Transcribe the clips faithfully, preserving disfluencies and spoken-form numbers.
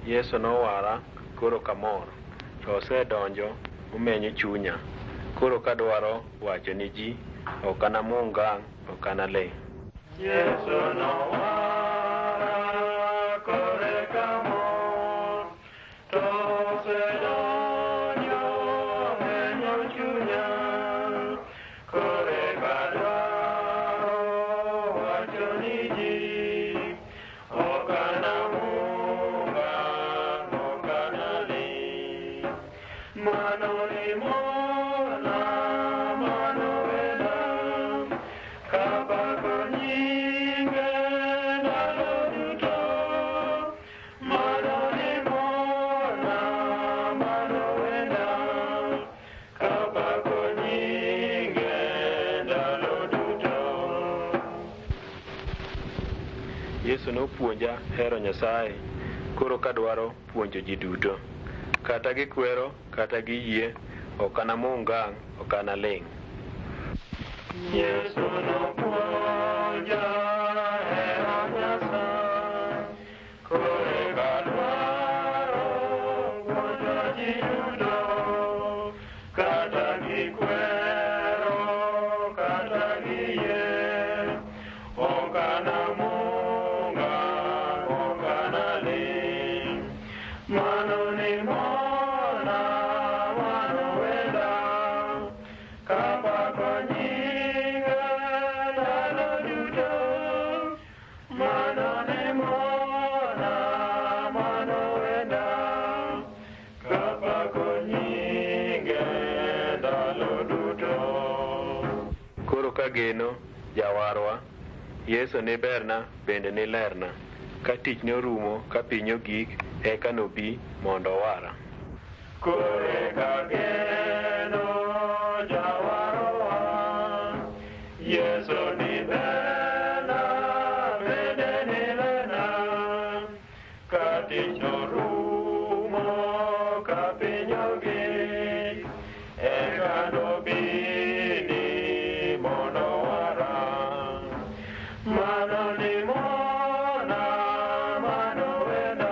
Yesu nowara koro kamor, to osedonjo omenyo chunya. Koro kadwaro wacho ni ji, ok anamungang', ok analing'. Yesu nowara kore kamor, to osedonjo omenyo chunya. Kore kadwaro wacho ni ji, ok anamungang', ok analing'. Mano ni mona, mano wenda, kapako nyinge ndalo duto. Mano ni mona, mano wenda, kapako nyinge ndalo duto. Yesu nopuonja hero Nyasaye, koro kadwaro puonjo ji duto. Kata gikwero, kata giyie, ok anamungang', ok analing'. Yesu nopuonja hero Nyasaye, koro kadwaro puonjo ji duto. Kata gikwero, kata giyie, ok anamungang', ok analing'. Mano ni mona, mano wenda, kapako nyinge ndalo duto. Mano ni mona, mano wenda, kapako nyinge ndalo duto. Koro kageno jawarwa, Yesu ni berna bende ni lerna. Ka tich ne orumo, ka piny ogik, eka nobi mondo owara. Kore kageno jawarwa, Yesu ni berna bende ni lerna. Ka tich orumo, ka piny ogik, eka nobi ni mondo owara. Mano ni mona, mano wenda,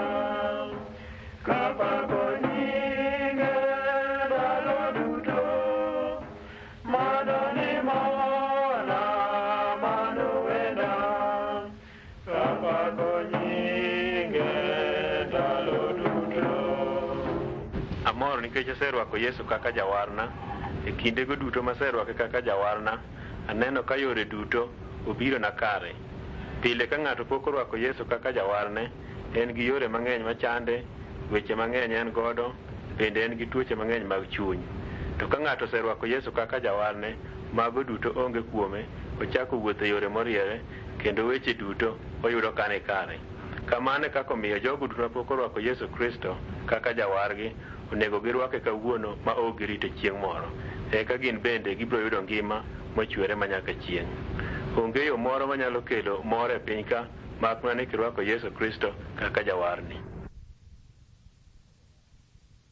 kapako nyinge ndalo duto. Mano ni mona, mano wenda, kapako nyinge ndalo duto. Amor nikech aserwako Yesu kaka jawarna. E kindego duto maserwake kaka jawarna, aneno ka yore duto obiro na kare. Pile ka ng'ato pok orwako Yesu kaka jawarne, en gi yore mang'eny machande, weche mang'eny en godo, bende en gi tuoche mang'eny mag chuny. To ka ng'ato oserwako Yesu kaka jawarne, mago duto onge kuome, ochako wuotho e yore moriere, kendo weche duto oyudo kane kare. Kamano e kaka omiyo jogo duto mapok orwako Yesu Kristo kaka jawargi, onego girwake kawuono ma ok girito chieng' moro. Eka gin bende gibiro yudo ngima mochwere manyaka chieng'. Onge yo moro manyalo kelo mor e piny ka, mak mana ni kirwako Yesu Kristo kaka jawarni.